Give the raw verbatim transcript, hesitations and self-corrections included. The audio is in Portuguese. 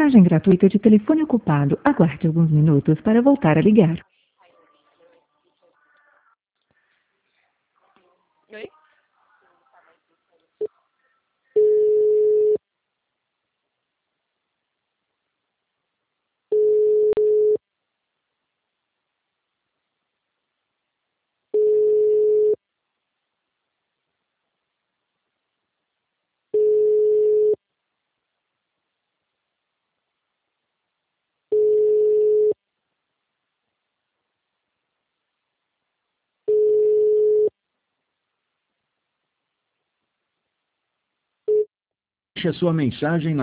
Mensagem gratuita de telefone ocupado. Aguarde alguns minutos para voltar a ligar. Oi? Deixe a sua mensagem na